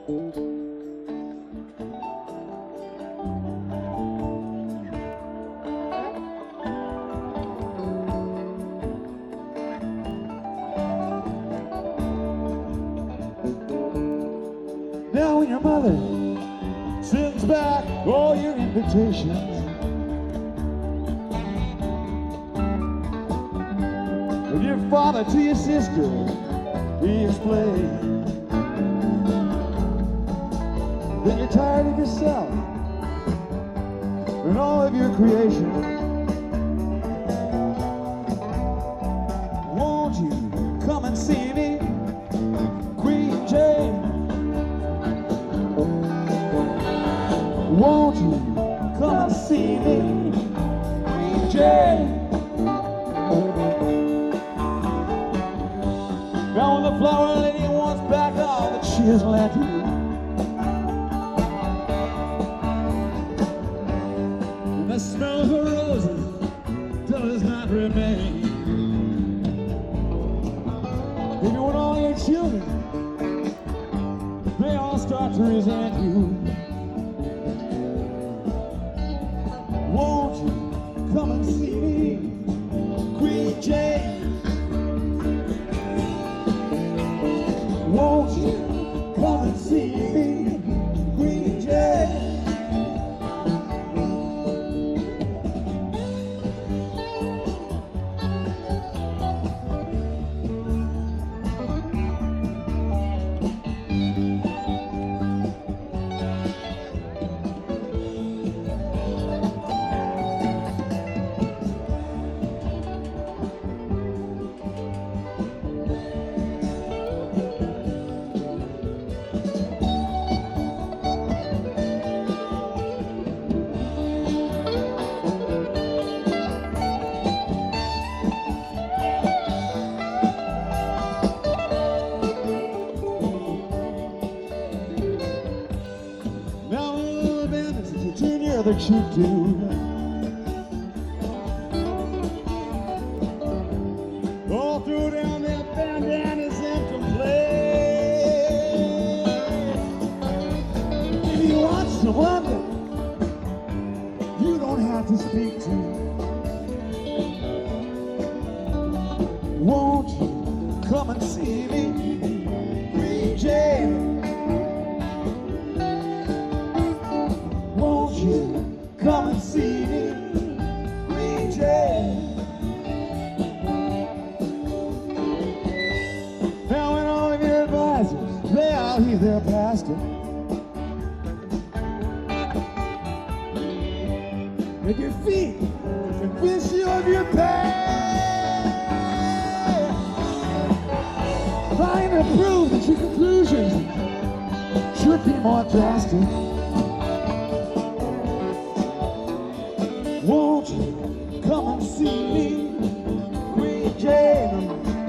Now when your mother sends back all your invitations, and your father to your sister, he explains, then you're tired of yourself and all of your creations. Won't you come and see me, Queen Jane? Won't you come and see me, Queen Jane? Now when the flower lady wants back all that she has lent you, and the smell of her roses does not remain, even when all your children, they all start to resent you. Won't you come and see me, Queen Jane? Won't you come and see me, Queen Jane? That you do, all throw down their bandanas and complain. If you want someone that you don't have to speak to, won't you come and see me, Queen Jane? Won't you come and see me, Queen Jane? Now when all of your advisors, they all hear their pastor, and your feet convince you of your pain, trying to prove that your conclusions should be more drastic. Won't you come and see me, Queen Jane?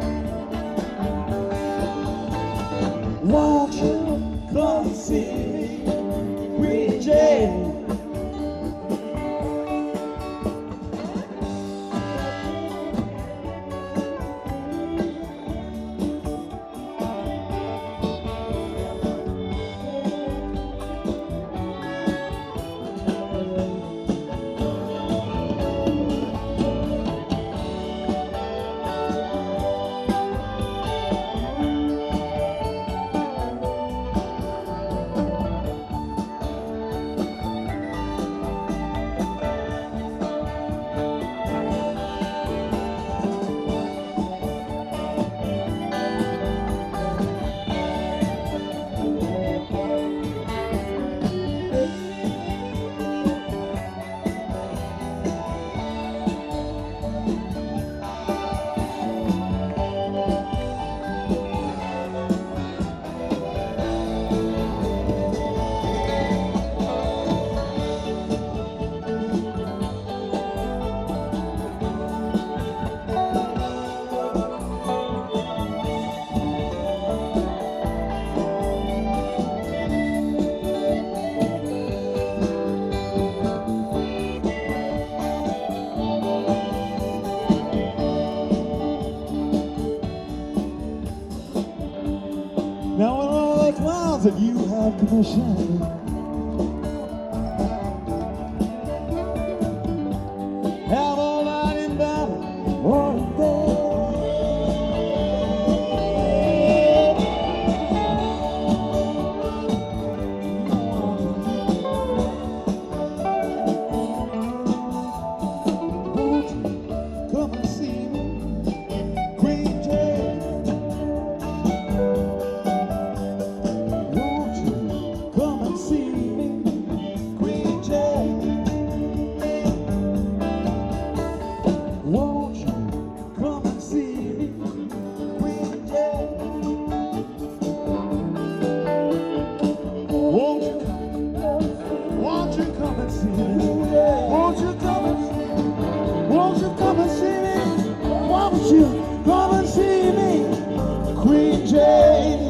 Won't you come and see me, Queen Jane? Now when all the clouds that you have commissioned. Have all night in battle or in bed. Won't you come and see me, Queen Jane? Won't you come and see me, Queen Jane? Won't you come and see me, Queen Jane? Won't you come? Won't you come and see me? Won't you come and see me? Won't you come and see me? Won't you come and see me, Queen Jane?